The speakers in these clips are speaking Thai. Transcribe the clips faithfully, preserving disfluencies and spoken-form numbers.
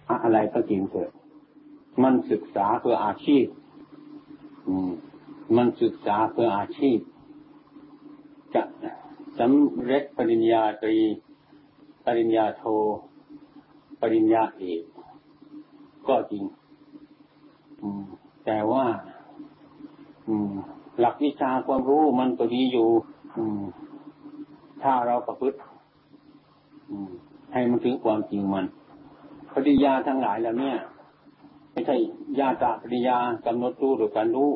อะไรก็จริงเถอะมันศึกษาเพื่ออาชีพมันศึกษาเพื่ออาชีพจะสำเร็จปริญญาตรีปริญญาโทปริญญาเอกก็จริงแต่ว่าหลักวิชาความรู้มันก็ดีอยู่ถ้าเราประพฤติให้มันถึงความจริงมันปริญญาทั้งหลายแล้วเนี่ยไม่ใช่ญาตะปริญญากำหนดรู้หรือการรู้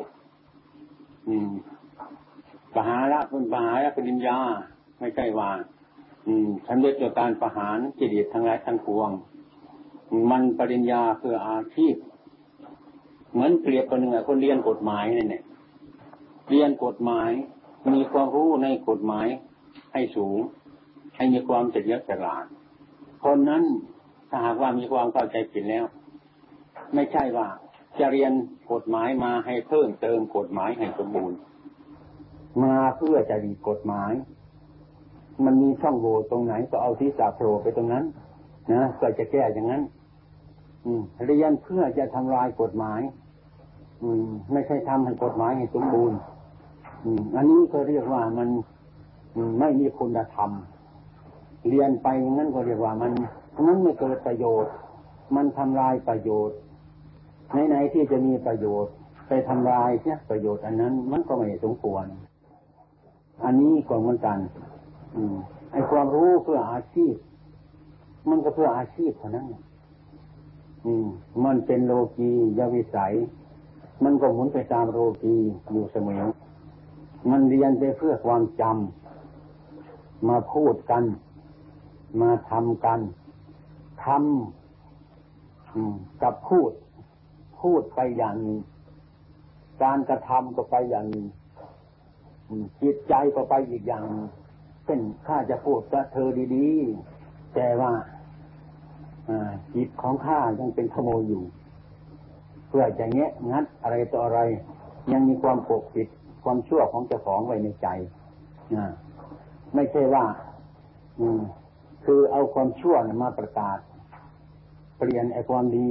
ปหาระเป็นปหาระปริญญาไม่ใช่ว่าสำเร็จจากการประหารกิเลสทั้งหลายทั้งปวงมันปริญญาเพื่ออาชีพเหมือนเปรียบกันหนึ่งคนเรียนกฎหมายนี่เนี่ยเรียนกฎหมายมีความรู้ในกฎหมายให้สูงให้มีความเฉลียวฉลาดคนนั้นถ้าหากว่ามีความเข้าใจผิดแล้วไม่ใช่ว่าจะเรียนกฎหมายมาให้เพิ่มเติมกฎหมายให้สมบูรณ์มาเพื่อจะดีกฎหมายมันมีช่องโหว่ตรงไหนก็เอาที่สาโผล่ไปตรงนั้นนะก็จะแก้อย่างนั้นเรียนเพื่อจะทำลายกฎหมายไม่ใช่ทำให้กฎหมายให้สมบูรณ์อันนี้ก็เรียกว่ามันไม่มีคุณธรรมเรียนไปอย่างนั้นก็เรียกว่ามันนั้นไม่เกิดประโยชน์มันทำลายประโยชน์ไหนๆที่จะมีประโยชน์ไปทำลายเนี่ยประโยชน์อันนั้นมันก็ไม่สมควรอันนี้ก็เหมือนกันไอ้ความรู้เพื่ออาชีพมันก็เพื่ออาชีพเท่านั้นมันเป็นโลกียวิสัยมันก็หมุนไปตามโลกีอยู่เสมอมันเรียนไปเพื่อความจำมาพูดกันมาทำกันทำกับพูดพูดไปอย่างนี้การกระทำก็ไปอย่างนี้จิตใจก็ไปอีกอย่างเช่นข้าจะพูดกับเธอดีๆแต่ว่าจิตของข้ายังเป็นขโมยอยู่เพื่อจะแงะงัดอะไรต่ออะไรยังมีความปกปิดความชั่วของเจ้าของไว้ในใจไม่ใช่ว่าคือเอาความชั่วมาประกาศเปลี่ยนไอ้ความดี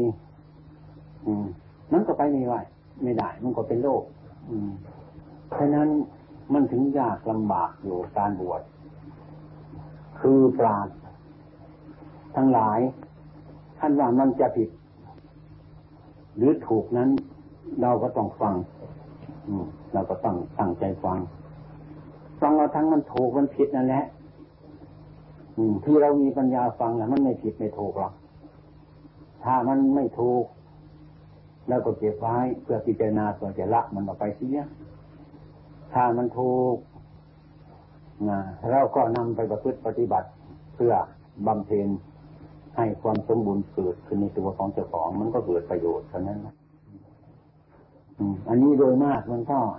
มันก็ไปไม่ไหวไม่ได้มันก็เป็นโลกฉะนั้นมันถึงยากลำบากอยู่การบวชคือปราชญ์ทั้งหลายท่านว่ามันจะผิดหรือถูกนั้นเราก็ต้องฟังเราก็ต้องตั้งใจฟังฟังเราทั้งมันถูกมันผิดนั่นแหละที่เรามีปัญญาฟังนะมันไม่ผิดไม่ถูกหรอกถ้ามันไม่ถูกแล้วก็เก็บไว้เพื่อพิจารณาเพื่อจะละมันออกไปเสียถ้ามันถูกนะเราก็นำไปประพฤติปฏิบัติเพื่อบำเพ็ญให้ความสมบูรณ์เกิดขึ้นในตัวของเจ้าของมันก็เกิดประโยชน์เท่านั้นนะอันนี้โดยมากมันก็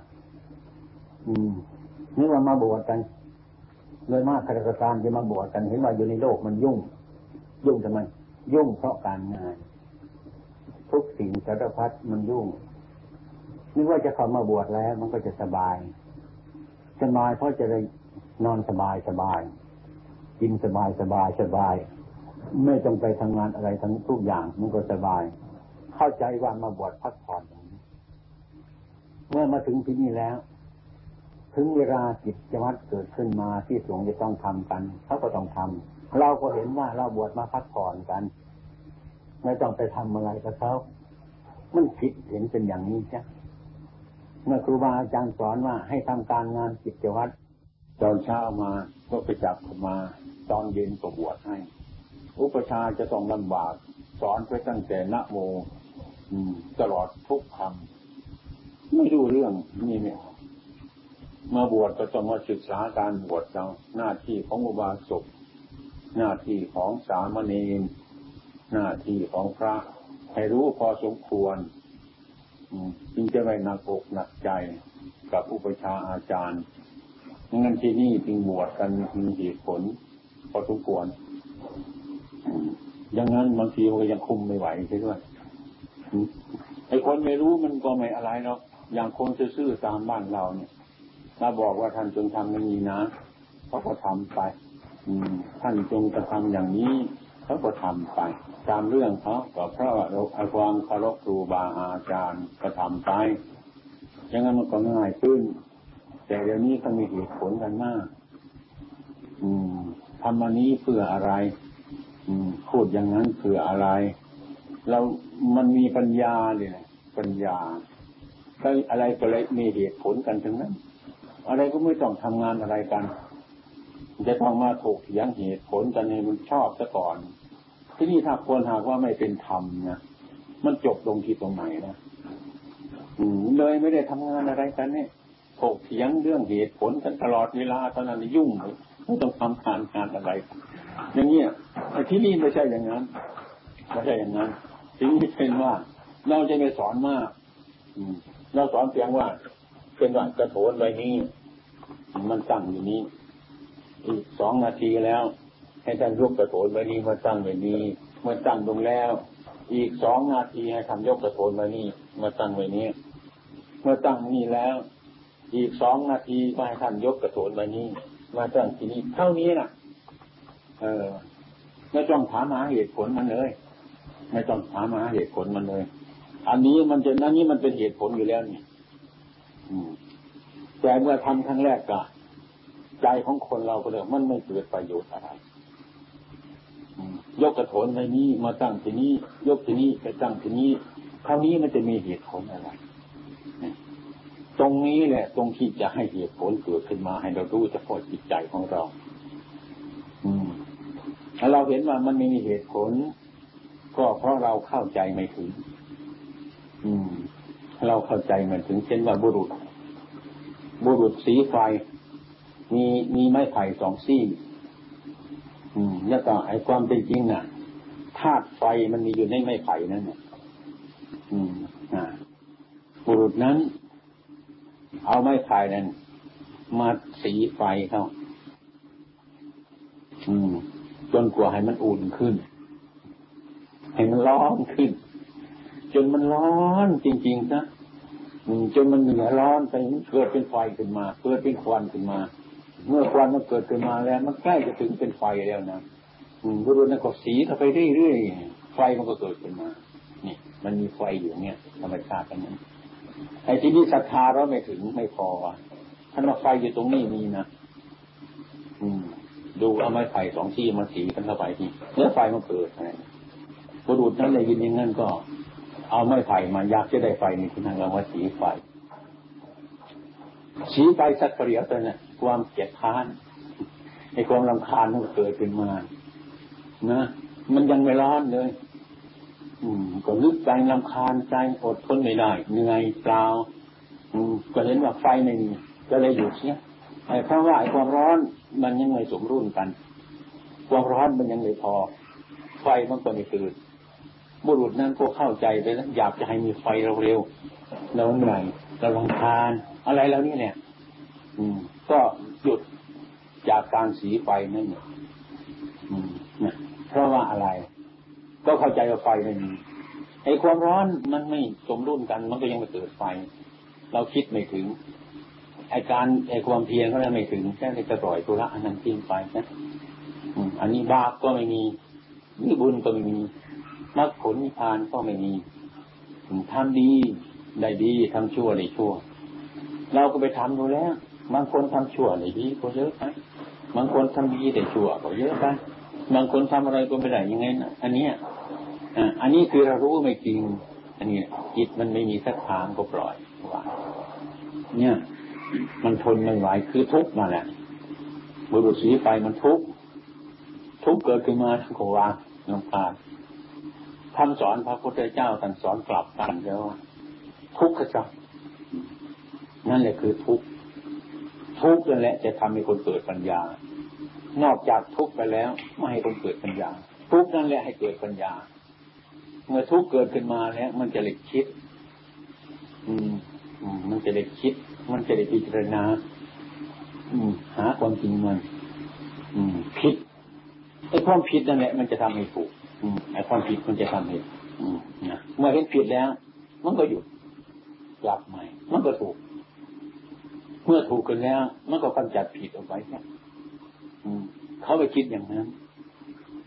นึกว่ามาบวชกันโดยมากข้าราชการจะมาบวชกันเห็นว่าอยู่ในโลกมันยุ่งยุ่งทำไมยุ่งเพราะการงานทุกสิ่งสารพัดมันยุ่งนึกว่าจะเข้ามาบวชแล้วมันก็จะสบายสบายเพราะจะได้นอนสบายสบายกินสบายสบายสบายไม่ต้องไปทำงานอะไรทั้งทุกอย่างมันก็สบายเข้าใจว่ามาบวชพักผ่อนเมื่อมาถึงที่นี่แล้วถึงเวลากิจวัตรเกิดขึ้นมาที่สงฆ์จะต้องทำกันเขาก็ต้องทำเราก็เห็นว่าเราบวชมาพักผ่อนกันไม่ต้องไปทำอะไรกับเขามันคิดเห็นเป็นอย่างนี้ใช่เมื่อครูบาอาจารย์สอนว่าให้ทำการงานกิจวัตรตอนเช้ามาก็ไปจับมาตอนเย็นก็บวชให้อุปชาจะต้องลำบากสอนไปตั้งแต่นะโมตลอดทุกคำไม่รู้เรื่องนี่เนี่ยมาบวชก็ต้องมาศึกษาการบวชเราหน้าที่ของอุบาสกหน้าที่ของสามเณรหน้าที่ของพระให้รู้พอสมควรจึงจะไม่หนักอกหนักใจกับอุปชาอาจารย์งั้นที่นี่จึงบวชกันมีเหตุผลพอสมควรอย่างนั้นบางทีมันก็ยังคุมไม่ไหวใช่ด้วยไอ้คนไม่รู้มันก็ไม่อะไรหรอกอย่างคนซื่อๆตามบ้านเราเนี่ยถ้าบอกว่าท่านจงทำอย่างนี้นะเขาก็ทำไปท่านจงจะทำอย่างนี้เขาก็ทำไปตามเรื่องเขาก็เพราะว่าเราความเคารพครูบาอาจารย์ก็ทำไปอย่างนั้นมันก็ง่ายขึ้นแต่เดี๋ยวนี้เขามีเหตุผลกันมากอืมทำอันนี้เพื่ออะไรอืมพูดอย่างนั้นเพื่ออะไรเรามันมีปัญญาเลยนะปัญญาก็อะไรก็เลยมีเหตุผลกันทั้งนั้นอะไรก็ไม่ต้องทำงานอะไรกันจะต้องมาถกเถียงเหตุผลกันให้มันชอบซะก่อนที่นี่ถ้าควรหากว่าไม่เป็นธรรมนะมันจบลงที่ตรงไหนนะอืมเลยไม่ได้ทำงานอะไรกันเนี่ยถกเถียงเรื่องเหตุผลกันตลอดเวลาตอนนั้นยุ่งเลยไม่ต้องทำการงานอะไรอย่างเงี้ยไอ้ที่นี่ไม่ใช่อย่างนั้นไม่ใช่อย่างนั้นถึงที่เป็นว่าเราจะไม่สอนมากเราสอนเพียงว่าเป็นว่ากระโถนใบนี้มันตั้งอยู่นี้อีกสองนาทีแล้วให้ท่านยกกระโถนใบนี้มาตั้งไว้นี้เมื่อตั้งลงแล้วอีกสองนาทีให้ท่านยกกระโถนใบนี้มาตั้งไว้นี้เมื่อตั้งนี้แล้วอีกสองนาทีก็ให้ท่านยกกระโถนใบนี้มาตั้งที่นี้เท่านี้น่ะเออไม่ต้องถามหาเหตุผลมันเลยไม่ต้องถามหาเหตุผลมันเลยอันนี้มันจะอันนี้มันเป็นเหตุผลอยู่แล้วนี่แต่เมื่อทำครั้งแรกก็ใจของคนเราก็เลยมันไม่เกิดประโยชน์อะไรยกกระโถนในนี้มาตั้งที่นี้ยกที่นี้ไปตั้งที่นี้คราวนี้มันจะมีเหตุผลอะไรตรงนี้แหละตรงที่จะให้เหตุผลเกิดขึ้นมาให้เรารู้เฉพาะจิตใจของเราอืมถ้าเราเห็นว่ามันไม่มีเหตุผลก็เพราะเราเข้าใจไม่ถึงอืมเราเข้าใจไม่ถึงเช่นว่าบุรุษบุรุษสีไฟมีมีไม้ไผ่สองซี่อืมแล้วก็ไอ้ความเป็นจริงน่ะธาตุไฟมันมีอยู่ในไม้ไผ่นั่นน่ะอืมอ่าบุรุษนั้นเอาไม้ไผ่นั้นมาสีไฟเข้าอืมจนกว่าให้มันอุ่นขึ้นให้มันร้อนขึ้นจนมันร้อนจริงๆนะจนมันเหนือร้อนไปเกิดเป็นไฟขึ้นมาเกิดเป็นควันขึ้นมาเมื่อควันมันเกิดขึ้นมาแล้วมันใกล้จะถึงเป็นไฟแล้วนะบุรุษนั้นก็สีเข้าไปเรื่อยๆไฟมันก็เกิดขึ้นมานี่มันมีไฟอยู่เนี่ยธรรมชาติอย่างนั้นไอ้ที่นี่ศรัทธาเราไม่ถึงไม่พอถ้ามาไฟอยู่ตรงนี้มีนะอืมดูเอาไม้ไผ่สองที่มาสีกันเข้าไปทีเนื้อไฟมันเกิดอะไรบุรุษนั้นได้ยินอย่างนั้นก็เอาไม้ไผ่มาอยากจะได้ไฟนี่ที่นั่นเรามาสีไฟสีไฟสักเปรียวแต่เนี่ยความเกลียดค้านไอ้ความรำคาญมันเกิดขึ้นมานะมันยังไม่ร้อนเลยอืมก็นึกใจรำคาญใจอดทนไม่ได้เหนื่อยเปล่าอืมก็เห็นว่าไฟไม่มีก็เลยหยุดเสียไอ้เพราะว่าไอ้ความร้อนมันยังไม่สมรุ่นกันความร้อนมันยังไม่พอไฟมันก็ไม่เกิดบุรุษนั้นก็เข้าใจไปแล้วอยากจะให้มีไฟเร็วๆแล้วเหนื่อยแล้วรำคาญอะไรแล้วนี่เนี่ยอืมก็หยุดจากการสีไฟนั่นเนี่ยอืมนะเพราะว่าอะไรก็เข้าใจว่าไฟไม่มีไอ้ความร้อนมันไม่สมรุ่นกันมันก็ยังไม่เกิดไฟเราคิดไม่ถึงไอ้การไอ้ความเพียรก็ไม่ถึงแค่จะปล่อยธุระอันนั้นทิ้งไปนะอืมอันนี้บาปก็ไม่มีนี่บุญก็ไม่มีมรรคผลนิพพานก็ไม่มีทำดีได้ดีทำชั่วได้ชั่วเราก็ไปทำดูแล้วบางคนทำชั่วได้ดีก็เยอะไปบางคนทำดีได้ชั่วก็เยอะไปบางคนทำอะไรก็ไม่ได้ยังไงนะอันนี้อ่าอันนี้คือเรารู้ไม่จริงอันนี้จิตมันไม่มีสักทางก็ปล่อยว่าเนี่ยมันทนไม่ไหวคือทุกข์นั่นแหละบุรุษสีไฟมันทุกข์ทุกข์เกิดขึ้นมาทั้งโกวาลำพาท่านสอนพระพุทธเจ้าท่านสอนกลับกันแล้วทุกข์จักนั่นแหละคือทุกข์ทุกข์นั่นแหละจะทำให้คนเกิดปัญญานอกจากทุกข์ไปแล้วไม่ให้คนเกิดปัญญาทุกข์นั่นแหละให้เกิดปัญญาเมื่อทุกข์เกิดขึ้นมาแล้วมันจะเลยคิดอืมอืมมันจะเลยคิดมันจะได้พิจารณาอืมหาความจริงมันอืมผิดไอ้ความผิดนั่นแหละมันจะทำให้ถูกอืมไอ้ความผิดมันจะทำให้อืมนะเมื่อเห็นผิดแล้วมันก็หยุดกลับใหม่มันก็ถูกเมื่อถูกกันแล้วมันก็กำจัดผิดออกไปแค่อืมเขาไปคิดอย่างนั้น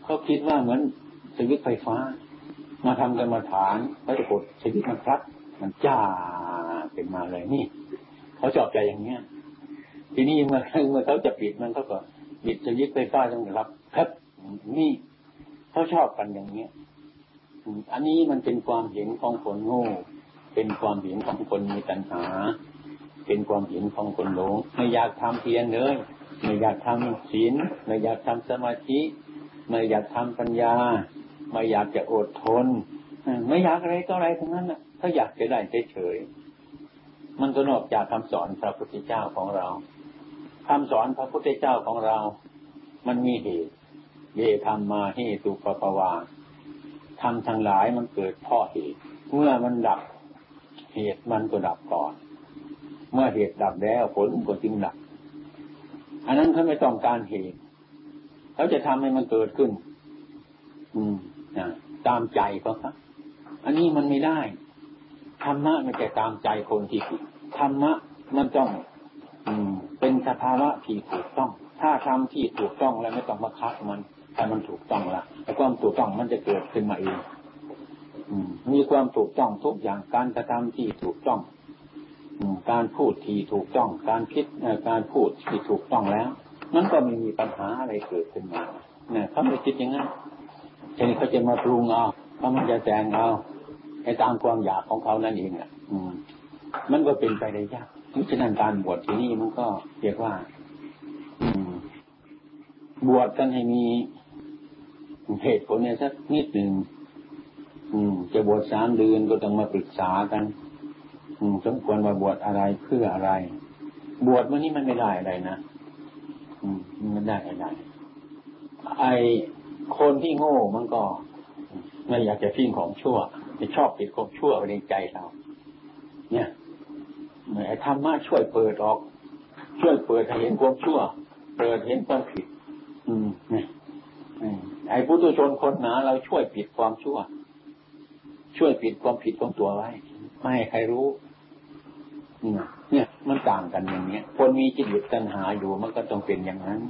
เขาคิดว่าเหมือนสวิตช์ไฟฟ้ามาทำกรรมฐานเขาจะกดสวิตช์มันครับมันจ้าเป็นมาเลยนี่เขาชอบใจอย่างเนี้ยทีนี้เมื่อเมื่อเขาจะปิดมันเขาก็ปิดสวิตช์ไฟฟ้าต้องรับครับนี่เขาชอบกันอย่างเนี้ยอันนี้มันเป็นความเห็นของคนโง่เป็นความเห็นของคนมีตัณหาเป็นความเห็นของคนหลงไม่อยากทำเพียรเลยไม่อยากทำศีลไม่อยากทำสมาธิไม่อยากทำปัญญาไม่อยากจะอดทนไม่อยากอะไรก็อะไรทั้งนั้นน่ะเขาอยากจะได้เฉยๆมันก็นอกจากคำสอนพระพุทธเจ้าของเราคำสอนพระพุทธเจ้าของเรามันมีเหตุเยธรรมมาเหตุปปวาธรรมทั้งหลายมันเกิดเพราะเหตุเมื่อมันดับเหตุมันก็ดับก่อนเมื่อเหตุดับแล้วผลก็จึงดับอันนั้นเขาไม่ต้องการเหตุเขาจะทำให้มันเกิดขึ้นอืมนะตามใจเขาครับอันนี้มันไม่ได้ธรรมะมันจะตามใจคนที่ผิดธรรมะมันต้องอืมเป็นสภาวะที่ถูกต้องถ้าทำที่ถูกต้องแล้วไม่ต้องมาคัดมันถ้ามันถูกต้องละแต่ความถูกต้องมันจะเกิดขึ้นมาเองอืมมีความถูกต้องทุกอย่างการกระทำที่ถูกต้องอืมการพูดที่ถูกต้องการคิดการพูดที่ถูกต้องแล้วมันก็ไม่มีปัญหาอะไรเกิดขึ้นมาเนี่ยเขาไม่คิดอย่างนั้นทีนี้เขาจะมาปรุงเอาเขามันจะแต่งเอาให้ตามความอยากของเขานั่นเองอ่ะอืมมันก็เป็นไปได้ยากฉะนั้นการบวชที่นี่มันก็เรียกว่าอืมบวชกันให้มีเหตุผลเนี่ยสักนิดหนึ่งอืมจะบวชสามเดือนก็ต้องมาปรึกษากันอืมสมควรมาบวชอะไรเพื่ออะไรบวชวันนี้มันไม่ได้อะไรนะอืมมันไม่ได้อะไรไอ้คนที่โง่มันก็ไม่อยากจะทิ้งของชั่วจะชอบติดของชั่วไว้ในใจเราเนี่ยไอ้ธรรมะช่วยเปิดออกช่วยเปิดให้เห็นความชั่วเปิดเห็นความผิดอืมเนี่ยไอ้ปุถุชนคนหนาเราช่วยปิดความชั่วช่วยปิดความผิดของตัวไว้ไม่ให้ใครรู้เนี่ยมันต่างกันอย่างเนี้ยคนมีจิตวิตัณหาอยู่มันก็ต้องเป็นอย่างนั้น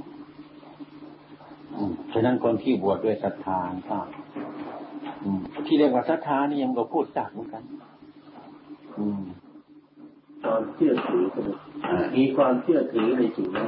ฉะนั้นคนที่บวชด้วยศรัทธาก็ที่เรียกว่าศรัทธานี่ยังก็พูดจากเหมือนกันตอนเชื่อถือมีความเชื่อถือในสิ่งนั้น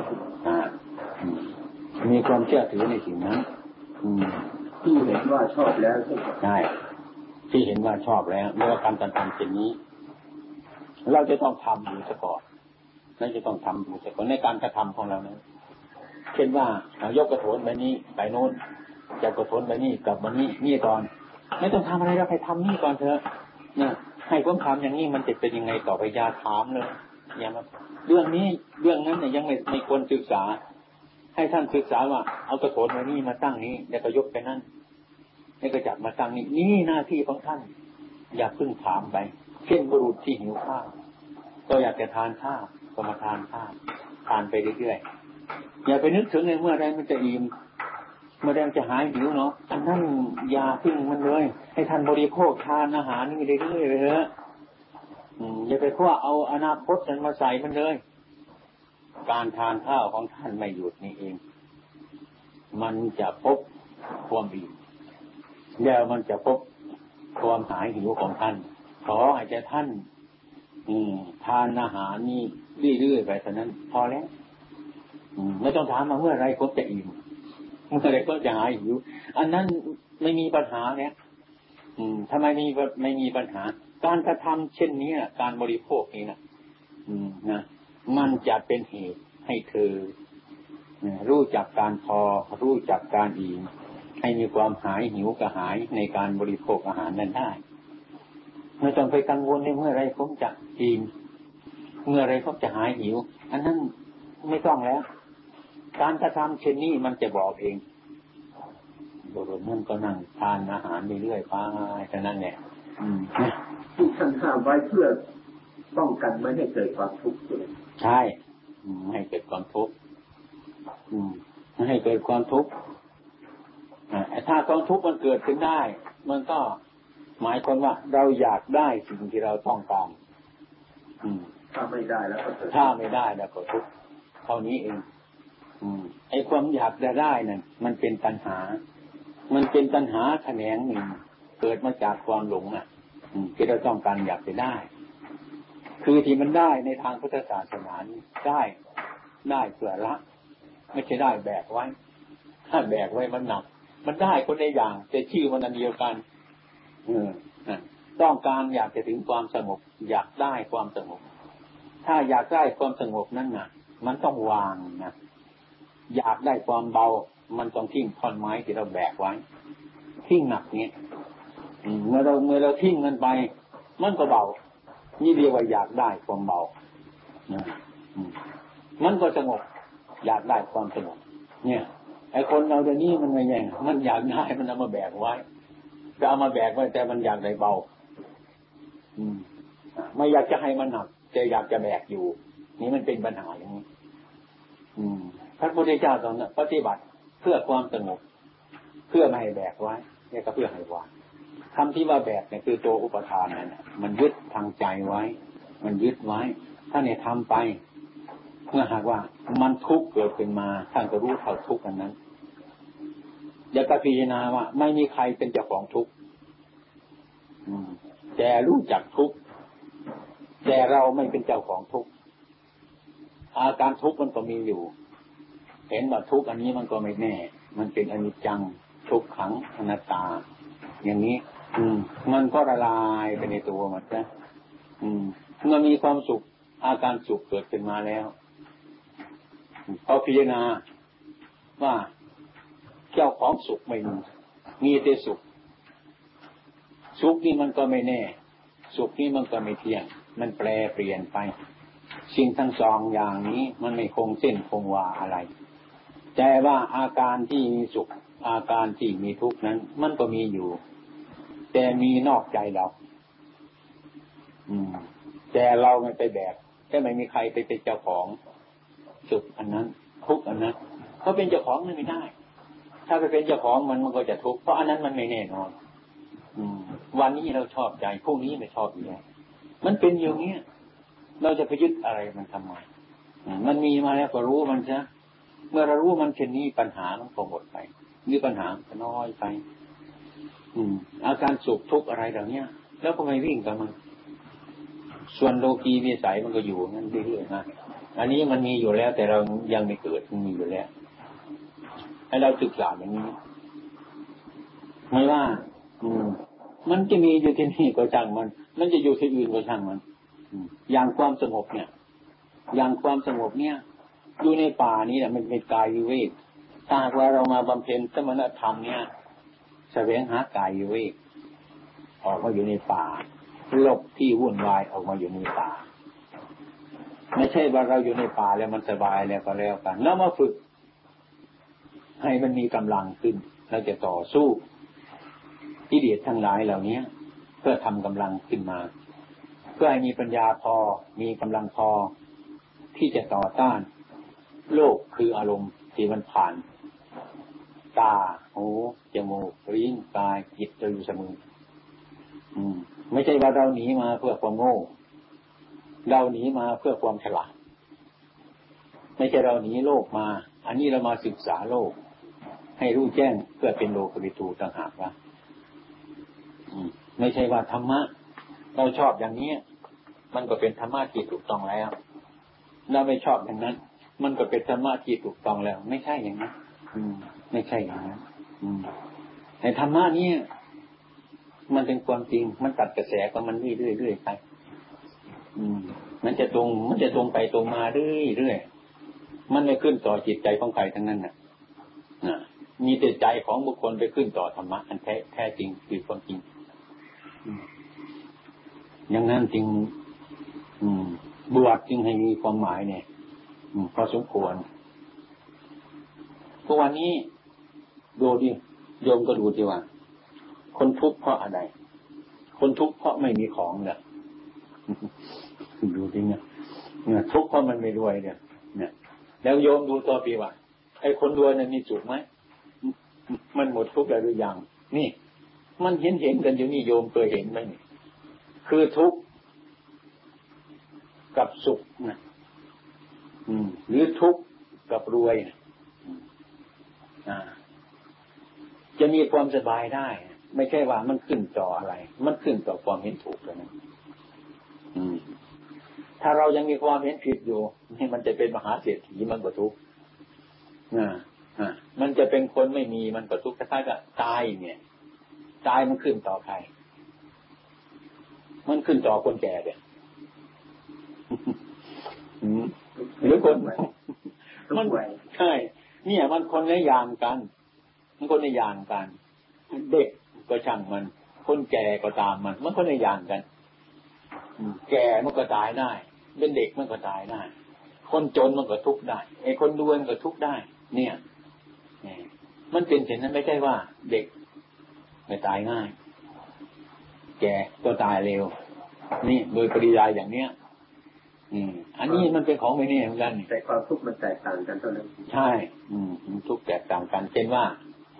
มีความเชื่อถือในสิ่งนั้นที่เห็นว่าชอบแล้วใช่ไหมใช่ที่เห็นว่าชอบแล้วเมื่อการกระทำเช่นนี้เราจะต้องทำอยู่ซะก่อนเราจะต้องทำอยู่ซะก่อนในการกระทำของเรานั้นเช่นว่ายกกระโถนไปนี้ไปโน้นจะกระโถนไปนี่กลับมานี่นี่ก่อนไม่ต้องทำอะไรเราไปทำนี่ก่อนเถอะเนี่ยให้ผมทำอย่างนี้มันจะเป็นยังไงต่อไปยาถามเลยอย่ามาเรื่องนี้เรื่องนั้นเนี่ยยังไม่ไม่ควรศึกษาให้ท่านศึกษาว่าเอากระโถนไปนี่มาตั้งนี้แล้วก็ยกไปนั่นแล้วก็จับมาตั้งนี่นี่หน้าที่ของท่านอย่าเพิ่งถามไปเช่นบุรุษที่หิวข้าวก็อยากจะทานข้าวก็มาทานข้าวทานไปเรื่อยๆอย่าไปนึกถึงเลยเมื่อไรมันจะอิ่มเมื่อไรมันจะหายหิวเนาะอันนั้นอย่าพึ่งมันเลยให้ท่านบริโภคทานอาหารนี่เรื่อยๆเลยเถอะอย่าไปคว้าเอาอนาคตนั้นมาใส่มันเลยการทานข้าวของท่านไม่หยุดนี่เองมันจะพบความอิ่มแล้วมันจะพบความหายหิวของท่านขอให้จะท่านทานอาหารนี่เรื่อยๆไปเท่านั้นพอแล้วไม่ต้องถามมาเมื่อไรก็จะอิ่มเมื่อไรก็จะหายหิวอันนั้นไม่มีปัญหาเนี่ยทำไมไม่ไม่มีปัญหาการกระทำเช่นนี้การบริโภคนี้นะนะมันจะเป็นเหตุให้เธอรู้จักการพอรู้จักการอิ่มให้มีความหายหิวกระหายในการบริโภคอาหารนั้นได้ไม่ต้องไปกังวลในเมื่อไรผมจะอิ่มเมื่อไรผมจะหายหิวอันนั้นไม่ต้องแล้วการกระทำเช่นนี้มันจะบอกเองบุรุษนั่นก็นั่งทานอาหารเรื่อยๆไปเท่านั้นแหละที่ท่านห้ามไว้เพื่อป้องกันไม่ให้เกิดความทุกข์ใช่ไม่ให้เกิดความทุกข์ไม่ให้เกิดความทุกข์ถ้าความทุกข์มันเกิดขึ้นได้มันก็หมายความว่าเราอยากได้สิ่งที่เราต้องการถ้าไม่ได้แล้วก็ถ้าไม่ได้แล้วก็ทุกข์เท่านี้เองไอ้ความอยากจะได้นั่นมันเป็นปัญหามันเป็นตัณหาแขนงหนึ่งเกิดมาจากความหลงอ่ะที่เราต้องการอยากไปได้คือที่มันได้ในทางพุทธศาสนาได้ได้เพื่อละไม่ใช่ได้แบกไว้ถ้าแบกไว้มันหนักมันได้คนในอย่างแต่ชื่อมันอันเดียวกันเออต้องการอยากจะถึงความสงบอยากได้ความสงบถ้าอยากได้ความสงบนั่นน่ะมันต้องวางนะอยากได้ความเบามันต้องทิ้งท่อนไม้ที่เราแบกไว้ทิ้งหนักเนี้ยเมื่อเราเมื่อเราทิ้งมันไปมันก็เบานี่เรียกว่าอยากได้ความเบามันก็สงบอยากได้ความสงบเนี่ยไอ้คนเราเดี๋ยวนี้มันไม่แย่งมันอยากได้มันเอามาแบกไว้จะเอามาแบกไว้แต่มันอยากได้เบาไม่อยากจะให้มันหนักแต่อยากจะแบกอยู่นี่มันเป็นปัญหาอย่างนี้พระพุทธเจ้าตอนนั้นปฏิบัติเพื่อความสงบเพื่อไม่ให้แบกไว้เนี่ยก็เพื่อให้วางคำที่ว่าแบกเนี่ยคือตัวอุปทานนั่นแหละมันยึดทางใจไว้มันยึดไว้ถ้าเนี่ยทำไปเมื่อหากว่ามันทุกข์เกิดขึ้นมาท่านก็รู้เท่าทุกข์อันนั้นอย่าพิจารณาว่าไม่มีใครเป็นเจ้าของทุกข์แต่รู้จักทุกข์แต่เราไม่เป็นเจ้าของทุกข์อาการทุกข์มันก็มีอยู่เห็นว่าทุกข์อันนี้มันก็ไม่แน่มันเป็นอนิจจังทุกขังอนัตตาอย่างนี้อืมมันก็ละลายไปในตัวมันนะอืมเมื่อมีความสุขอาการสุขเกิดขึ้นมาแล้วพอพิจารณาว่าเจ้าของสุขไม่มีมีแต่สุขสุขนี่มันก็ไม่แน่สุขนี่มันก็ไม่เที่ยงมันแปรเปลี่ยนไปสิ่งทั้งสองอย่างนี้มันไม่คงเส้นคงวาอะไรแต่ว่าอาการที่มีสุขอาการที่มีทุกข์นั้นมันก็มีอยู่แต่มีนอกใจเราอืมแต่เราไม่ไปแบกแต่ไม่มีใครไปเป็นเจ้าของสุขอันนั้นทุกข์อันนั้นเขาเป็นเจ้าของมันไม่ได้ถ้าไปเป็นเจ้าของมันมันก็จะทุกข์เพราะอันนั้นมันไม่แน่นอนอืมวันนี้เราชอบใจพรุ่งนี้ไม่ชอบอีกแล้วมันเป็นอย่างนี้เราจะไปยึดอะไรมันทำไมมันมีมาแล้วก็รู้มันซะเมื่อเรารู้มันเช่นนี้ปัญหามันก็หมดไปนี่ปัญหาก็น้อยไปอืมอาการสุขทุกข์อะไรเหล่านี้แล้วก็ไม่วิ่งกับมันส่วนโลกีวิสัยมันก็อยู่นั่นเรื่อยๆนะอันนี้มันมีอยู่แล้วแต่เรายังไม่เกิดมันมีอยู่แล้วให้เราศึกษาอย่างนี้ไม่ว่าอืมมันจะมีอยู่ที่นี่ก็ช่างมันมันจะอยู่ที่อื่นก็ช่างมันอย่างความสงบเนี่ยอย่างความสงบเนี่ยอยู่ในป่านี้แหละมันเป็นกายวิเวกถ้าว่าเรามาบำเพ็ญสมณธรรมเนี่ยแสวงหากายวิเวกออกมาอยู่ในป่าหลบที่วุ่นวายออกมาอยู่ในป่าไม่ใช่ว่าเราอยู่ในป่าแล้วมันสบายแล้วก็แล้วกันแล้วมาฝึกให้มันมีกำลังขึ้นเราจะต่อสู้กิเลสทั้งหลายเหล่านี้เพื่อทำกำลังขึ้นมาเพื่อให้มีปัญญาพอมีกำลังพอที่จะต่อต้านโลกคืออารมณ์ที่มันผ่านตาหูจมูกลิ้นกายจิตเราอยู่เสมออืมไม่ใช่ว่าเราหนีมาเพื่อความโง่เราหนีมาเพื่อความฉลาดไม่ใช่เราหนีโลกมาอันนี้เรามาศึกษาโลกให้รู้แจ้งเพื่อเป็นโลกวิทูต่างหากว่าไม่ใช่ว่าธรรมะเราชอบอย่างนี้มันก็เป็นธรรมะที่ถูกต้องแล้วเราไม่ชอบอย่างนั้นมันก็เป็นธรรมะที่ถูกต้องแล้วไม่ใช่อย่างนั้นอืมไม่ใช่อย่างนั้นอืมในธรรมะนี้มันเป็นความจริงมันตัดกระแสของมันเรื่อยๆไปอืมมันจะตรงมันจะตรงไปตรงมาเรื่อยๆมันไม่ขึ้นต่อจิตใจของใครทั้งนั้นน่ะน่ะมีแต่ใจของบุคคลไปขึ้นต่อธรรมะอันแท้แท้จริงคือความจริงอย่างนั้นจริงบวชจึงให้มีความหมายเนี่ยพอสมควรทุกวันนี้ดูดิโยมก็ดูดิว่าคนทุกข์เพราะอะไรคนทุกข์เพราะไม่มีของเนี่ยดูดิเนี่ยเนี่ยทุกข์เพราะมันไม่รวยเนี่ยเนี่ยแล้วโยมดูตัวปีว่าไอ้คนรวยเนี่ยมีสุขไหมมันหมดทุกข์แล้วหรือยังนี่มันเห็นเห็นกันอยู่นี่โยมเคยเห็นไหมนี่คือทุกข์กับสุขนะอืมหรือทุกข์กับรวยนะอ่าจะมีความสบายได้ไม่ใช่ว่ามันขึ้นต่ออะไรมันขึ้นต่อความเห็นถูกแล้วนะอืมถ้าเรายังมีความเห็นผิดอยู่นี่มันจะเป็นมหาเศรษฐีมันก็ทุกข์อ่าอ่ามันจะเป็นคนไม่มีมันก็ทุกข์คล้ายๆกับตายเนี่ยตายมันขึ้นต่อใครมันขึ้นต่อคนแก่เนี่ยหรือคนมันใช่เนี่ยมันคนละอย่างกันมันคนละอย่างกันเด็กก็ช่างมันคนแก่ก็ตามมันมันคนละอย่างกันแก่มันก็ตายได้เป็นเด็กมันก็ตายได้คนจนมันก็ทุกข์ได้ไอ้คนรวยมันก็ทุกข์ได้เนี่ยมันเป็นเช่นนั้นไม่ใช่ว่าเด็กไม่ตายง่ายแก่ก็ตายเร็วนี่โดยปริยายอย่างเนี้ยอืมอันนี้มันเป็นของไม่แน่เหมือนกันแต่ความทุกข์มันแตกต่างกันเท่านั้นใช่อืมทุกข์แตกต่างกันเช่นว่า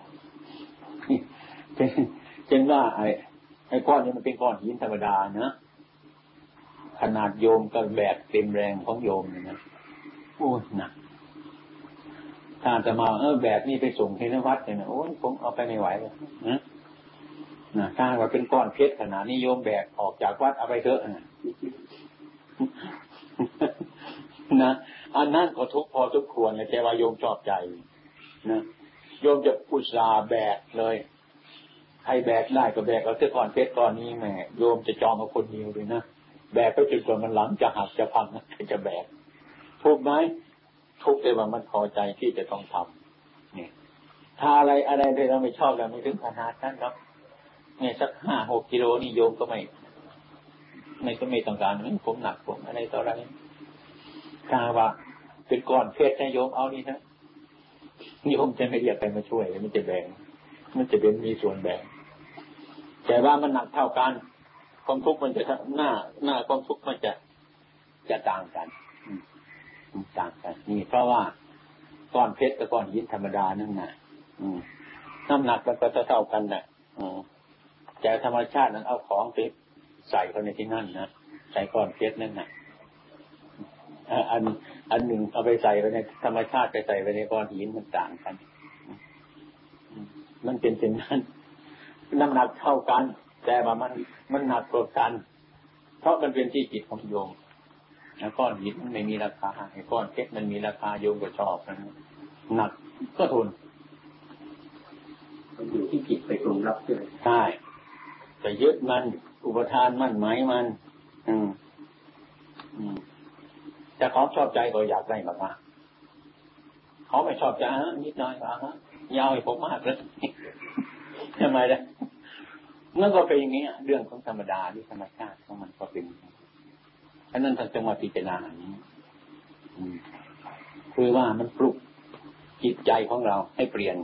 เช่นเช่นว่าไอ้ไอ้ก้อนนี้มันเป็นก้อนหินธรรมดานะขนาดโยมก็แบกเต็มแรงของโยมเลยนะโอ้ยหนักถ้าจะมาเออแบกนี่ไปส่งที่วัดเลยนะโอ้ยผมเอาไปไม่ไหวเลยนะนะถ้าว่าเป็นก้อนเพชรขนาดนี้โยมแบกออกจากวัดเอาไปเถอะนะนะอันนั้นก็ทุกพอทุกควรเลยแต่ว่าโยมชอบใจนะโยมจะอุตส่าห์แบกเลยใครแบกได้ก็แบกเอาเสื้อก้อนเพชรก้อนนี้แม่โยมจะจองเอาคนเดียวเลยนะแบกไปจนกว่ามันหลังจะหักจะพังนะจะแบกทุกไหมทุกแต่ว่ามันพอใจที่จะต้องทำเนี่ยถ้าอะไรอะไรที่เราไม่ชอบเราไม่ถึงขนาดนั้นครับเนี่ยสักห้าหกกิโลนี่โยมก็ไม่ไม่ก็ไม่ต้องการผมหนักผมอะไรต่ออะไรถ้าว่าเป็นก้อนเพชรนะโยมเอานี่นะโยมจะไม่เรียกใครมาช่วยมันจะแบ่งมันจะเป็นมีส่วนแบ่งแต่ว่ามันหนักเท่ากันความทุกข์มันจะหน้าหน้าความทุกข์มันจะจะต่างกันต่างกันนี่เพราะว่าก้อนเพชรกับก้อนหินธรรมดานั่นน่ะน้ำหนักมันก็เท่ากันน่ะแต่ธรรมชาตินั้นเอาของไปใส่เข้าในที่นั่นนะใส่ก้อนเพชรนั่นน่ะอันอันหนึ่งเอาไปใส่ไปในธรรมชาติไปใส่ไปในก้อนหินมันต่างกันมันเป็นเช่นนั้นน้ำหนักเท่ากันแต่ว่ามันมันหนักกว่ากันเพราะมันเป็นที่จิตของโยมก้อนหินมันไม่มีราคาไอ้ก้อนเพชรมันมีราคาโยมก็ชอบนะหนักก็ทนมันอยู่ที่จิตไปปรุงรับใช่ไหมใช่แต่ยึดมันอุปทานมั่นหมายมันอืมอืมแต่เขาชอบใจก็อยากได้มากๆเขาไม่ชอบใจฮะนิดหน่อยอ่ะฮะยาวให้ผมมากเลยทำไมล่ะมันก็เป็นอย่างนี้เรื่องของธรรมดาที่ธรรมชาติของมันก็เป็นอันนั้นท่านจะมาพิจารณาอันนี้คือว่ามันปลุกจิตใจของเราให้เปลี่ยน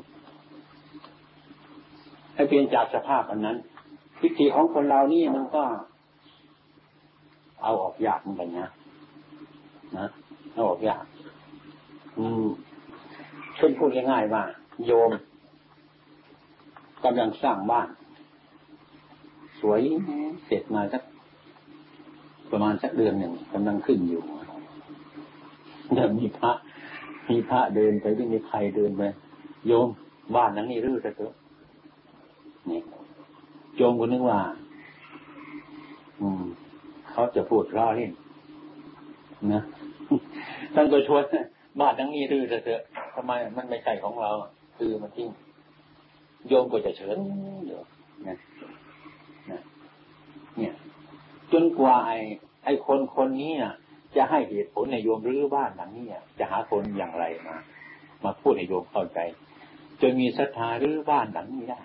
ให้เปลี่ยนจากสภาพอันนั้นทิฏฐิของคนเรานี่มันก็เอาออกยากเหมือนกันนะนะเอาออกยากอืมเช่นพูดง่ายๆว่าโยมกำลังสร้างบ้านสวยเสร็จมาสักประมาณสักเดือนหนึ่งกำลังขึ้นอยู่เดี๋ยวมีพระมีพระเดินไปด้วยมีใครเดินไปโยมบ้านหลังนี้รื้อซะเถอะนี่โยมก็นึกว่าอืมเขาจะพูดล้อเล่นนะท่านก็ชวนบ้านหลังนี้รื้อซะเถอะทำไมมันไม่ใช่ของเราคือมันจริงโยมก็จะเฉินเดี๋ยวนะนะเนี่ยจนกว่าไอ้ไอ้คนคนนี้อ่ะจะให้เหตุผลในโยมรื้อบ้านหลังนี้จะหาคนอย่างไรมามาพูดให้โยมเข้าใจจนมีศรัทธารื้อบ้านหลังนี้ได้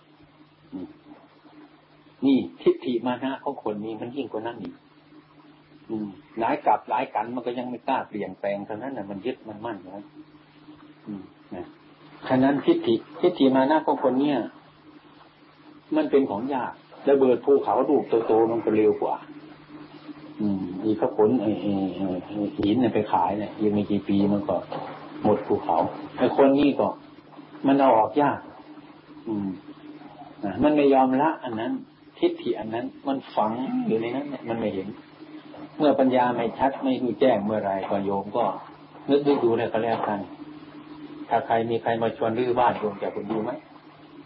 นี่ทิฏฐิมานะของคนนี้มันยิ่งกว่านั้นอีกหลายกลับหลายกันมันก็ยังไม่กล้าเปลี่ยนแปลงเท่านั้นน่ะมันยึดมันมั่นนะนะฉะนั้นทิฏฐิทิฏฐิมานะของคนเนี้ยมันเป็นของยากระเบิดภูเขาลูกโตๆมันก็เร็วกว่าอืมอีกเขาขนไอ้หินเนี่ยไปขายเนี่ยยังไม่กี่ปีมันก็หมดภูเขาไอ้คนนี้ก็มันเอาออกยากอืมนะมันไม่ยอมละอันนั้นทิฏฐิอันนั้นมันฝังอยู่ในนั้นเนี่ยมันไม่เห็นเมื่อปัญญาไม่ชัดไม่รู้แจ้งเมื่อไรก็โยมก็นึกดูดูเลยก็แล้วกันถ้าใครมีใครมาชวนรื้อบ้านโยมจะคุณดูไหม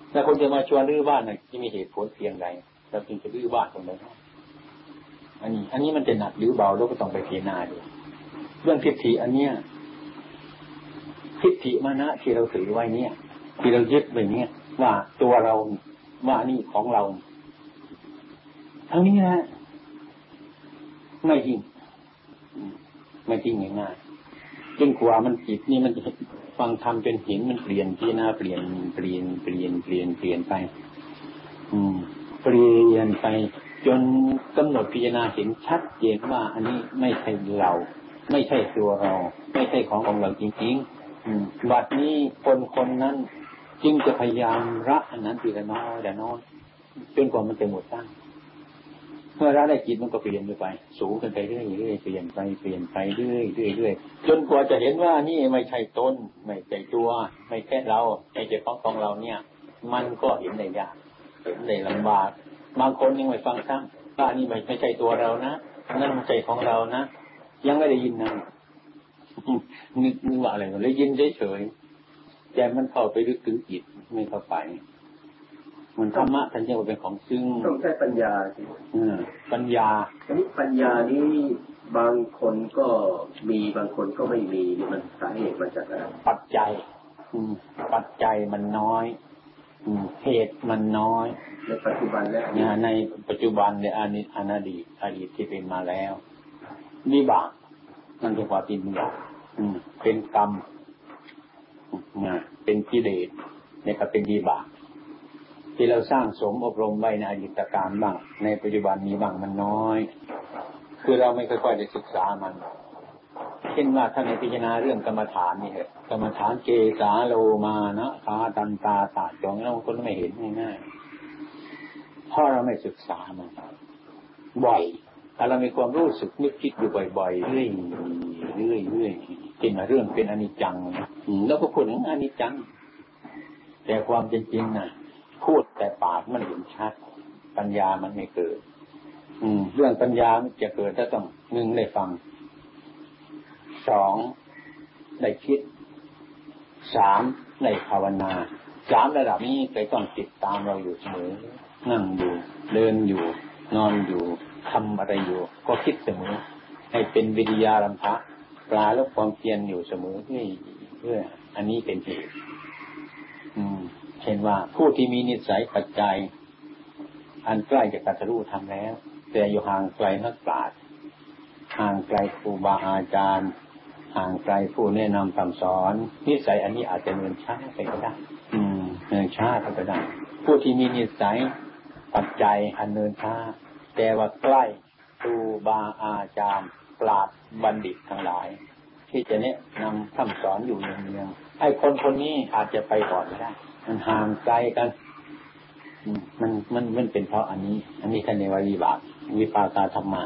แล้วคนจะมาชวนรื้อบ้านน่ะจะมีเหตุผลเพียงใดเราจึงจะรื้อบ้านตรงนั้นอันนี้อันนี้มันจะหนักหรือเบาเราก็ต้องไปพิจารณาดูเรื่องทิฏฐิอันเนี้ยทิฏฐิมานะที่เราถือไว้เนี่ยที่เรายึดไว้เนี่ยว่าตัวเราว่านี่ของเราทั้งนี้นะไม่จริงไม่จริงง่ายๆจนกว่ามันจิตนี่มันฟังธรรมเป็นเห็นมันเปลี่ยนที่หน้าเปลี่ยนเปลี่ยนเปลี่ยนเปลี่ยนเปลี่ยนไปอืมเปลี่ยนไปจนกำหนดพิจารณาเห็นชัดเจนว่าอันนี้ไม่ใช่เราไม่ใช่ตัวเราไม่ใช่ของของเราจริงๆอืมบัดนี้คนคนนั้นจึงจะพยายามละอันนั้นทีละน้อยละน้อยจนกว่ามันจะหมดตั้งเมื่อละได้จิตมันก็เปลี่ยนไปสูงขึ้นไปเรื่อยๆเปลี่ยนไปเปลี่ยนไปเรื่อยๆเรื่อยๆจนกว่าจะเห็นว่านี่ไม่ใช่ตนไม่ใช่ตัวไม่ใช่เราไม่ใช่ของของเราเนี่ยมันก็เห็นได้ยากเห็นได้ลำบากบางคนยังไม่ฟังซ้ำว่านี่ไม่ไม่ใช่ตัวเรานะนั่นไม่ใช่ของเรานะยังไม่ได้ยินนะนึกนึกว่าอะไรเลยยินเฉยๆแต่มันเข้าไปลึกถึงจิตไม่เข้าไปมันธรรมะท่านเรียกว่าเป็นของซึ่งต้องใช้ปัญญาอืมปัญญาอันนี้ปัญญานี้บางคนก็มีบางคนก็ไม่มีนี่มันสาเหตุมาจากอะไรปัจจัยอืมปัจจัยมันน้อยอืมเหตุมันน้อยในปัจจุบันและในปัจจุบันในอดีตอดีตอดีตที่เป็นมาแล้ววิบากมันเป็นความเป็นวิบากอืมเป็นกรรมนะเป็นกิเลสเนี่ยก็เป็นวิบากที่เราสร้างสมอบรมไว้ในอดีตการบ้างในปัจจุบันนี้บ้างมันน้อยคือเราไม่ค่อยๆได้ศึกษามันเช่นว่าท่านในพิจารณาเรื่องกรรมฐานนี่เหรอกรรมฐานเกสาโลมานะคาตันตาตาจองแล้วบางคนไม่เห็นง่ายๆเพราะเราไม่ศึกษามันบ่อยถ้าเรามีความรู้สึกนึกคิดอยู่บ่อยๆเรื่อยๆเรื่อยๆเรื่อยๆเป็นเรื่องเป็นอนิจจังแล้วก็พูดถึงอนิจจังแต่ความจริงๆน่ะพูดแต่ปากมันเห็นชัดปัญญามันไม่เกิดอืมเรื่องปัญญามันจะเกิดถ้าต้องหนึ่งได้ฟังสองได้คิดสามได้ภาวนาสามระดับนี้ไปต้องติดตามเราอยู่เสมอนั่งอยู่เดินอยู่นอนอยู่ทำอะไรอยู่ก็คิดเสมอให้เป็นวิริยารัมภะปลาลบความเพียรอยู่เสมอเพื่อเพื่ออันนี้เป็นเหตุอืมเช่นว่าผู้ที่มีนิสัยปัจจัยอันใกล้จะตรัสรู้ธรรมแล้วแต่อยู่ห่างไกลนักปราชญ์ห่างไกลครูบาอาจารย์ห่างไกลผู้แนะนำคำสอนนิสัยอันนี้อาจจะเนินช้าไปก็ได้อืมเนินช้าไปก็ได้ผู้ที่มีนิสัยปัจจัยอันเนินช้าแต่ว่าใกล้ครูบาอาจารย์ปราชญ์บัณฑิตทั้งหลายที่จะแนะนำคำสอนอยู่เนืองๆไอ้คนคนนี้อาจจะไปก่อนก็ได้มันห่างไกลกันมันมันมันเป็นเพราะอันนี้อันนี้ท่านเรียกว่าวิบากวิปากาธรรมะ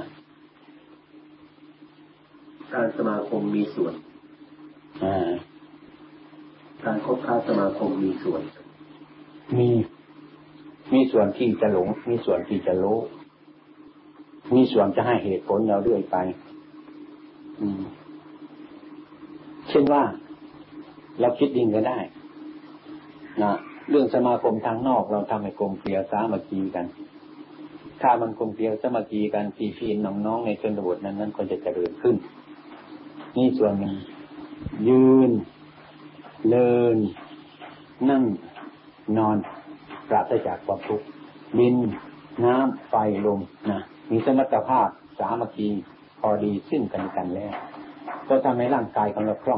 การสมาคมมีส่วนอ่าการคบค้าสมาคมมีส่วนมีมีส่วนที่จะหลงมีส่วนที่จะรู้มีส่วนจะให้เหตุผลเราเรื่อยไปอืมเช่นว่าเราคิดดิ่งก็ได้นะเรื่องสมาคมทางนอกเราทำให้กลมเกลียวสามัคคีกันถ้ามันกลมเกลียวสามัคคีกันพี่ๆน้องๆในชนบทนั้นนั้นก็จะเจริญขึ้นนี่ส่วนหนึ่งยืนเดินนั่งนอนปราศจากความทุกข์ดินน้ำไฟลมนะมีสมรรถภาพสามัคคีพอดีซึ่งกันกันแล้วก็ทำให้ร่างกายของเราคล่อง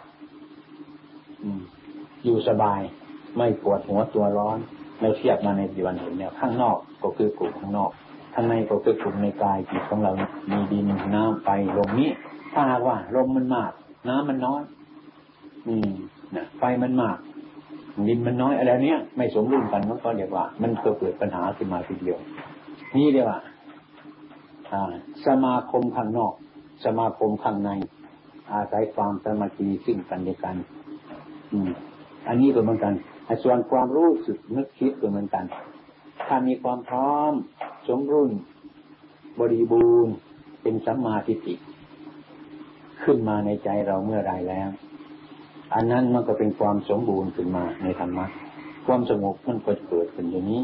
อยู่สบายไม่ปวดหัวตัวร้อนเราเทียบมาในปัจจุบันเห็นเนี่ยข้างนอกก็คือกลุ่มข้างนอกข้างในก็คือกลุ่มในกายจิตของเรามีดินน้ำไฟลมนี้ถ้าหากว่าลมมันมากน้ำมันน้อยอืมนะไฟมันมากดินมันน้อยอะไรเนี้ยไม่สมดุลกันมันก็เรียกว่ามันเกิดปัญหาขึ้นมาทีเดียวนี่เรียกว่าอ่าสมาคมข้างนอกสมาคมข้างในอาศัยความสามัคคีซึ่งกันและกันอืมอันนี้ก็เหมือนกันส่วนความรู้สึกนึกคิดก็เหมือนกันถ้ามีความพร้อมสมบูรณ์บริบูรณ์เป็นสัมมาทิฏฐิขึ้นมาในใจเราเมื่อใดแล้วอันนั้นมันก็เป็นความสมบูรณ์ขึ้นมาในธรรมะความสงบมันก็เกิดขึ้นอย่างนี้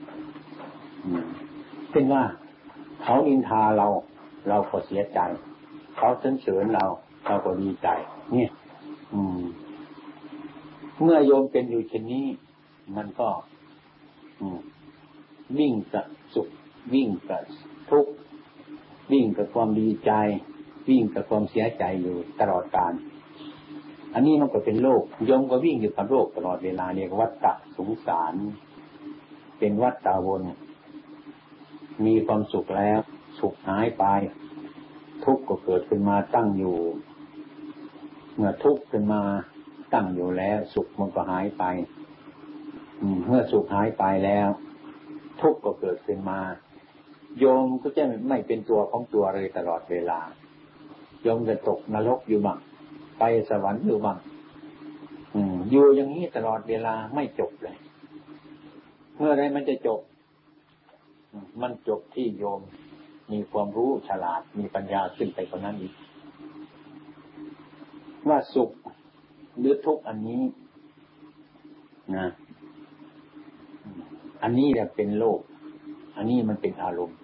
เป็นว่าเขานินทาเราเราก็เสียใจเขาสรรเสริญเราเราก็ดีใจเนี่ยอืมเมื่อโยมเป็นอยู่เช่นนี้มันก็อืมวิ่งกับสุขวิ่งกับทุกข์วิ่งกับความดีใจวิ่งกับความเสียใจอยู่ตลอดกาลอันนี้มันก็เป็นโลกโยมก็วิ่งอยู่กับโลกตลอดเวลาเรียกวัฏฏะสงสารเป็นวัฏฏะวนมีความสุขแล้วสุขหายไปทุกข์ก็เกิดขึ้นมาตั้งอยู่เมื่อทุกข์ขึ้นมาตั้งอยู่แล้วสุขมันก็หายไปเมื่อสุขหายไปแล้วทุกข์ก็เกิดขึ้นมาโยมก็จะไม่เป็นตัวของตัวเลยตลอดเวลาโยมจะตกนรกอยู่บ้างไปสวรรค์อยู่บ้างอยู่อย่างนี้ตลอดเวลาไม่จบเลยเมื่อไรมันจะจบมันจบที่โยมมีความรู้ฉลาดมีปัญญาขึ้นไปกว่านั้นอีกว่าสุขหรือทุกข์อันนี้นะอันนี้เนี่ยเป็นโลกอันนี้มันเป็นอารมณ์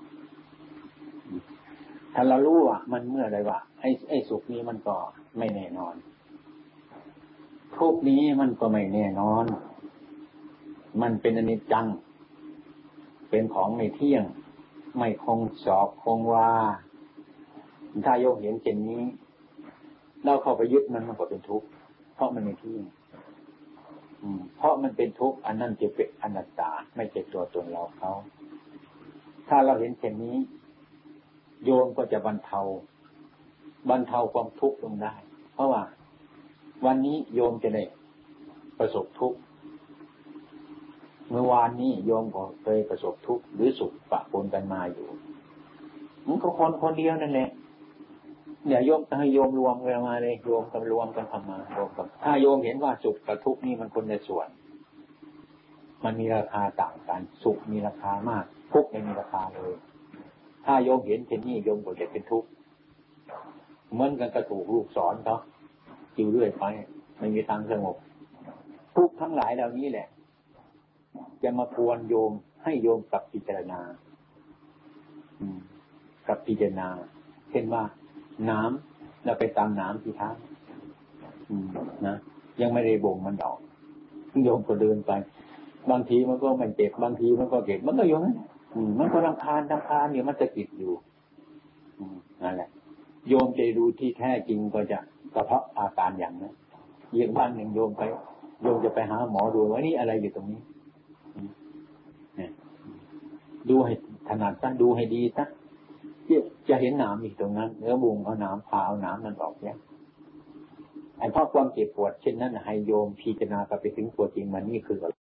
ถ้าเรารู้ว่ามันเมื่อไรว่าไอ้ไอ้สุขนี้มันก็ไม่แน่นอนทุกข์นี้มันก็ไม่แน่นอนมันเป็นอนิจจังเป็นของไม่เที่ยงไม่คงสอบคงว่าถ้าโยมเห็นเช่นนี้เราเข้าไปยึดมันมันก็เป็นทุกข์เพราะมันไม่เที่ยงเพราะมันเป็นทุกข์อันนั้นจะเป็นอนัตตาไม่ใช่ตัวตนเราเขาถ้าเราเห็นเช่นนี้โยมก็จะบรรเทาบรรเทาความทุกข์ลงได้เพราะว่าวันนี้โยมจะได้ประสบทุกข์เมื่อวานนี้โยมก็เคยประสบทุกข์หรือสุขปะปนกันมาอยู่มันก็คนคนเดียวนั่นแหละเดี๋ยวโยมให้โยมรวมกันมาเลยรวมกันรวมกันทำมารวมกันถ้าโยมเห็นว่าสุขกับทุกข์นี่มันคนในส่วนมันมีราคาต่างกันสุขมีราคามากทุกข์ไม่มีราคาเลยถ้าโยมเห็นเช่นนี้โยมก็จะเป็นทุกข์เหมือนกันกระถูกลูกสอนเขาอยู่เรื่อยไปไม่มีทางสงบทุกข์ทั้งหลายเหล่านี้แหละจะมาพวนโยมให้โยมกับพิจารณากับพิจารณาเช่นว่าน้ำเราไปตามน้ำที่ท้ายนะยังไม่ได้บ่งมันดอกโยมก็เดินไปบางทีมันก็ไม่เจ็บบางทีมันก็เจ็บมันก็อยู่นั่นมันก็รำคาญรำคาญอยู่มันจะกิดอยู่นั่นแหละโยมจะดูที่แท้จริงก็จะกระเพาะอาการอย่างนั้นอีกบ้านหนึ่งโยมไปโยมจะไปหาหมอดูว่านี่อะไรอยู่ตรงนี้ดูให้ถนัดซะดูให้ดีซะจะเห็นหนามอีกตรงนั้นเนื้อบุงเอาหนามพาเอาหนามมันออกเนี่ยไอ้เพราะความเจ็บปวดเช่นนั้นให้โยมพิจารณาไปถึงตัวจริงมันนี่คือ